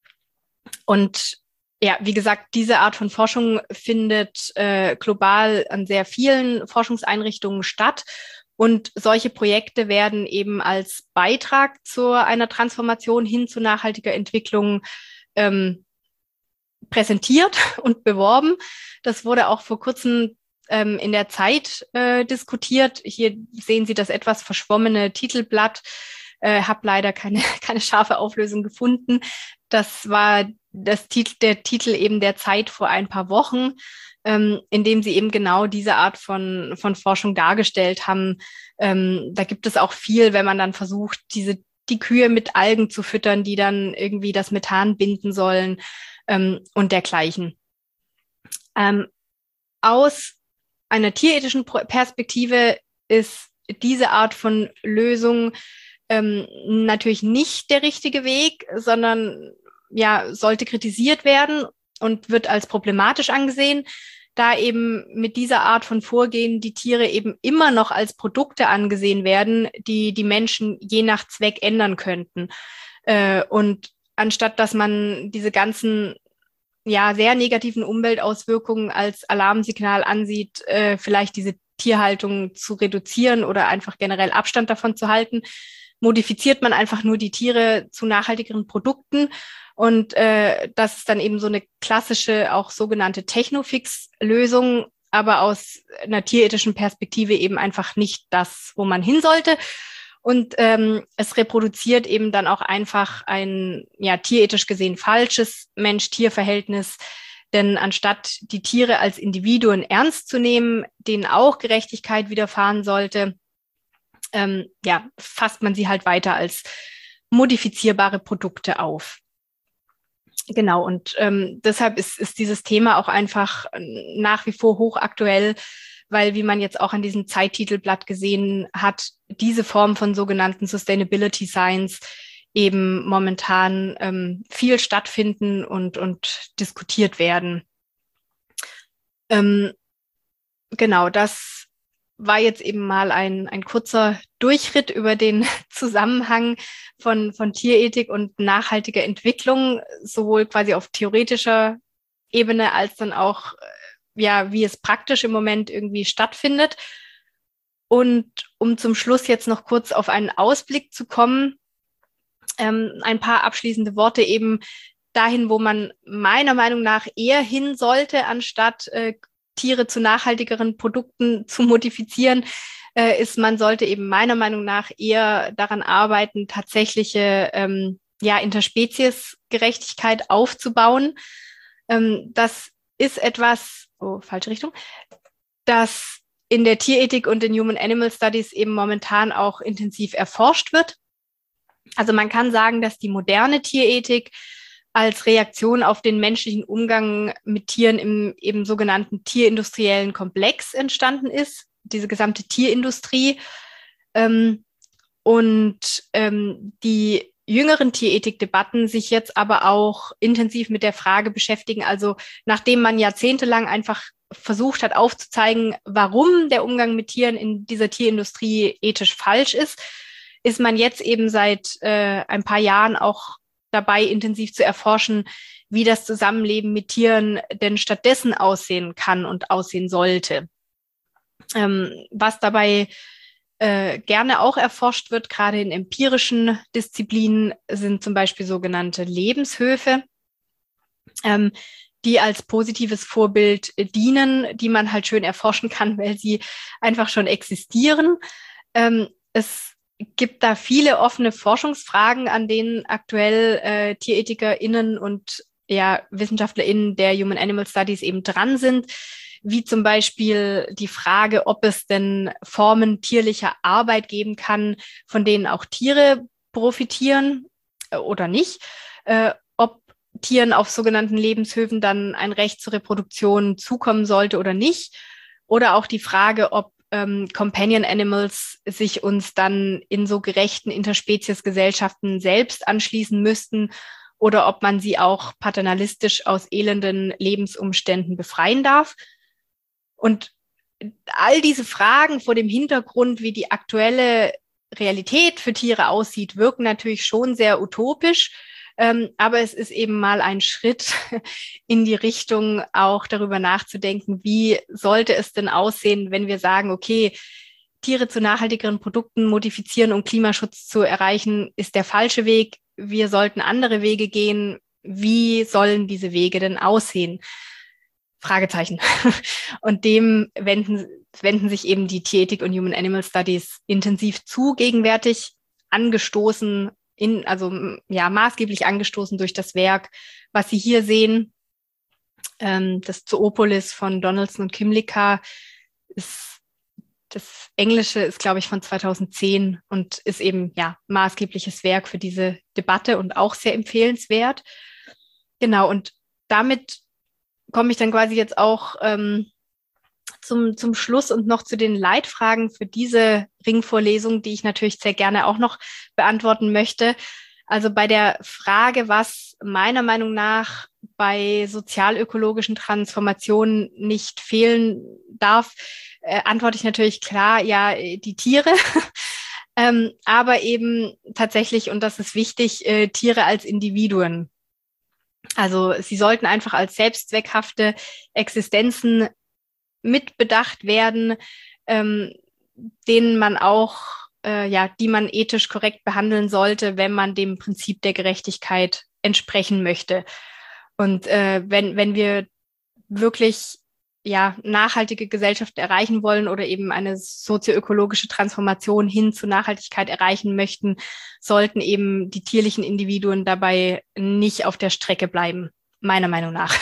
Und ja, wie gesagt, diese Art von Forschung findet äh, global an sehr vielen Forschungseinrichtungen statt. Und solche Projekte werden eben als Beitrag zu einer Transformation hin zu nachhaltiger Entwicklung ähm, präsentiert und beworben. Das wurde auch vor kurzem ähm, in der Zeit äh, diskutiert. Hier sehen Sie das etwas verschwommene Titelblatt. Äh, habe leider keine, keine scharfe Auflösung gefunden. Das war das Titel, der Titel eben der Zeit vor ein paar Wochen, ähm, in dem sie eben genau diese Art von, von Forschung dargestellt haben. Ähm, da gibt es auch viel, wenn man dann versucht, diese, die Kühe mit Algen zu füttern, die dann irgendwie das Methan binden sollen ähm, und dergleichen. Ähm, aus einer tierethischen Perspektive ist diese Art von Lösung ähm, natürlich nicht der richtige Weg, sondern ja, sollte kritisiert werden und wird als problematisch angesehen, da eben mit dieser Art von Vorgehen die Tiere eben immer noch als Produkte angesehen werden, die die Menschen je nach Zweck ändern könnten. Äh, und anstatt dass man diese ganzen ja sehr negativen Umweltauswirkungen als Alarmsignal ansieht, äh, vielleicht diese Tierhaltung zu reduzieren oder einfach generell Abstand davon zu halten, modifiziert man einfach nur die Tiere zu nachhaltigeren Produkten. Und äh, das ist dann eben so eine klassische, auch sogenannte Technofix-Lösung, aber aus einer tierethischen Perspektive eben einfach nicht das, wo man hin sollte. Und ähm, es reproduziert eben dann auch einfach ein ja tierethisch gesehen falsches Mensch-Tier-Verhältnis. Denn anstatt die Tiere als Individuen ernst zu nehmen, denen auch Gerechtigkeit widerfahren sollte, ähm, ja, fasst man sie halt weiter als modifizierbare Produkte auf. Genau, und ähm, deshalb ist, ist dieses Thema auch einfach nach wie vor hochaktuell, weil, wie man jetzt auch an diesem Zeittitelblatt gesehen hat, diese Form von sogenannten Sustainability Science eben momentan ähm, viel stattfinden und, und diskutiert werden. Ähm, genau, das war jetzt eben mal ein, ein kurzer Durchritt über den Zusammenhang von, von Tierethik und nachhaltiger Entwicklung, sowohl quasi auf theoretischer Ebene als dann auch, ja, wie es praktisch im Moment irgendwie stattfindet. Und um zum Schluss jetzt noch kurz auf einen Ausblick zu kommen, ähm, ein paar abschließende Worte eben dahin, wo man meiner Meinung nach eher hin sollte, anstatt äh, Tiere zu nachhaltigeren Produkten zu modifizieren, äh, ist, man sollte eben meiner Meinung nach eher daran arbeiten, tatsächliche ähm, ja, Interspeziesgerechtigkeit aufzubauen. Ähm, das ist etwas, oh, falsche Richtung, das in der Tierethik und in Human Animal Studies eben momentan auch intensiv erforscht wird. Also man kann sagen, dass die moderne Tierethik als Reaktion auf den menschlichen Umgang mit Tieren im eben sogenannten tierindustriellen Komplex entstanden ist, diese gesamte Tierindustrie. Ähm, und ähm, die jüngeren Tierethik-Debatten sich jetzt aber auch intensiv mit der Frage beschäftigen, also nachdem man jahrzehntelang einfach versucht hat aufzuzeigen, warum der Umgang mit Tieren in dieser Tierindustrie ethisch falsch ist, ist man jetzt eben seit äh, ein paar Jahren auch dabei, intensiv zu erforschen, wie das Zusammenleben mit Tieren denn stattdessen aussehen kann und aussehen sollte. Ähm, was dabei äh, gerne auch erforscht wird, gerade in empirischen Disziplinen, sind zum Beispiel sogenannte Lebenshöfe, ähm, die als positives Vorbild dienen, die man halt schön erforschen kann, weil sie einfach schon existieren. Ähm, es gibt da viele offene Forschungsfragen, an denen aktuell äh, TierethikerInnen und ja, WissenschaftlerInnen der Human Animal Studies eben dran sind, wie zum Beispiel die Frage, ob es denn Formen tierlicher Arbeit geben kann, von denen auch Tiere profitieren äh, oder nicht, äh, ob Tieren auf sogenannten Lebenshöfen dann ein Recht zur Reproduktion zukommen sollte oder nicht. Oder auch die Frage, ob ähm, Companion Animals sich uns dann in so gerechten Interspeziesgesellschaften selbst anschließen müssten oder ob man sie auch paternalistisch aus elenden Lebensumständen befreien darf. Und all diese Fragen vor dem Hintergrund, wie die aktuelle Realität für Tiere aussieht, wirken natürlich schon sehr utopisch. Ähm, aber es ist eben mal ein Schritt in die Richtung, auch darüber nachzudenken, wie sollte es denn aussehen, wenn wir sagen, okay, Tiere zu nachhaltigeren Produkten modifizieren, um Klimaschutz zu erreichen, ist der falsche Weg. Wir sollten andere Wege gehen. Wie sollen diese Wege denn aussehen? Fragezeichen. Und dem wenden, wenden sich eben die Tierethik und Human Animal Studies intensiv zu, gegenwärtig angestoßen, in, also ja, maßgeblich angestoßen durch das Werk, was Sie hier sehen. Ähm, das Zoopolis von Donaldson und Kymlicka ist, das Englische ist, glaube ich, von zweitausendzehn und ist eben ja maßgebliches Werk für diese Debatte und auch sehr empfehlenswert. Genau, und damit komme ich dann quasi jetzt auch ähm, zum, zum Schluss und noch zu den Leitfragen für diese Ringvorlesung, die ich natürlich sehr gerne auch noch beantworten möchte. Also bei der Frage, was meiner Meinung nach bei sozialökologischen Transformationen nicht fehlen darf, äh, antworte ich natürlich klar, ja, die Tiere. ähm, aber eben tatsächlich, und das ist wichtig, äh, Tiere als Individuen. Also sie sollten einfach als selbstzweckhafte Existenzen mitbedacht werden, ähm, denen man auch, äh, ja, die man ethisch korrekt behandeln sollte, wenn man dem Prinzip der Gerechtigkeit entsprechen möchte. Und äh, wenn, wenn wir wirklich ja, nachhaltige Gesellschaften erreichen wollen oder eben eine sozioökologische Transformation hin zu Nachhaltigkeit erreichen möchten, sollten eben die tierlichen Individuen dabei nicht auf der Strecke bleiben, meiner Meinung nach.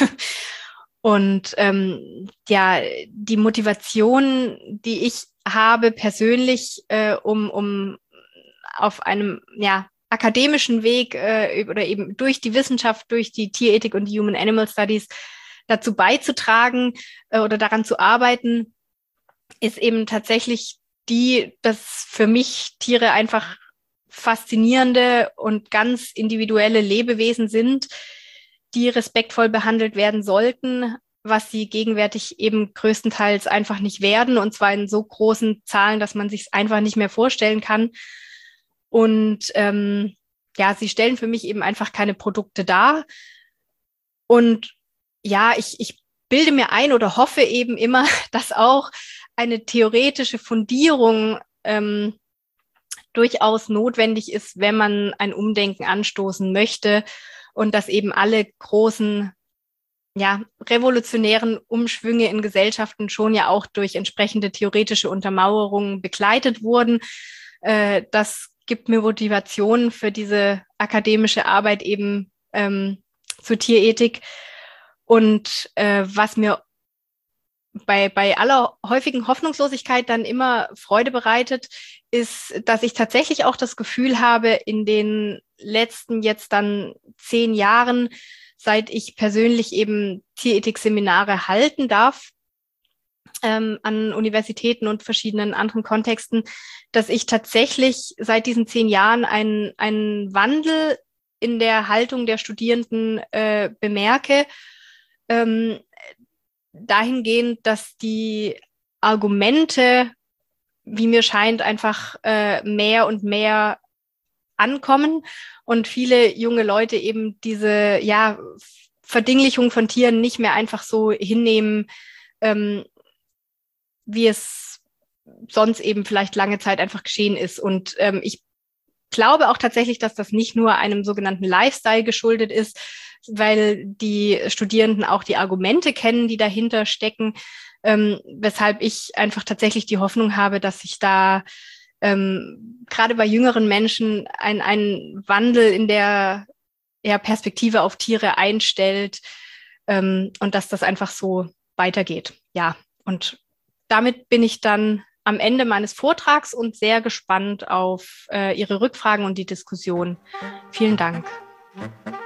Und ähm, ja, die Motivation, die ich habe persönlich, äh, um, um auf einem ja, akademischen Weg äh, oder eben durch die Wissenschaft, durch die Tierethik und die Human Animal Studies dazu beizutragen äh, oder daran zu arbeiten, ist eben tatsächlich die, dass für mich Tiere einfach faszinierende und ganz individuelle Lebewesen sind, die respektvoll behandelt werden sollten, was sie gegenwärtig eben größtenteils einfach nicht werden, und zwar in so großen Zahlen, dass man sich es einfach nicht mehr vorstellen kann. Und ähm, ja, sie stellen für mich eben einfach keine Produkte dar. Und ja, ich, ich bilde mir ein oder hoffe eben immer, dass auch eine theoretische Fundierung ähm, durchaus notwendig ist, wenn man ein Umdenken anstoßen möchte und dass eben alle großen ja, revolutionären Umschwünge in Gesellschaften schon ja auch durch entsprechende theoretische Untermauerungen begleitet wurden. Äh, das gibt mir Motivation für diese akademische Arbeit eben ähm, zur Tierethik. Und äh, was mir bei, bei aller häufigen Hoffnungslosigkeit dann immer Freude bereitet, ist, dass ich tatsächlich auch das Gefühl habe, in den letzten jetzt dann zehn Jahren, seit ich persönlich eben Tierethik-Seminare halten darf, ähm, an Universitäten und verschiedenen anderen Kontexten, dass ich tatsächlich seit diesen zehn Jahren einen, einen Wandel in der Haltung der Studierenden äh, bemerke, ähm, dahingehend, dass die Argumente, wie mir scheint, einfach äh, mehr und mehr ankommen und viele junge Leute eben diese ja, Verdinglichung von Tieren nicht mehr einfach so hinnehmen, ähm, wie es sonst eben vielleicht lange Zeit einfach geschehen ist. Und ähm, ich glaube auch tatsächlich, dass das nicht nur einem sogenannten Lifestyle geschuldet ist, weil die Studierenden auch die Argumente kennen, die dahinter stecken, ähm, weshalb ich einfach tatsächlich die Hoffnung habe, dass sich da ähm, gerade bei jüngeren Menschen ein, ein Wandel in der ja, Perspektive auf Tiere einstellt ähm, und dass das einfach so weitergeht. Ja, und damit bin ich dann am Ende meines Vortrags und sehr gespannt auf äh, Ihre Rückfragen und die Diskussion. Vielen Dank.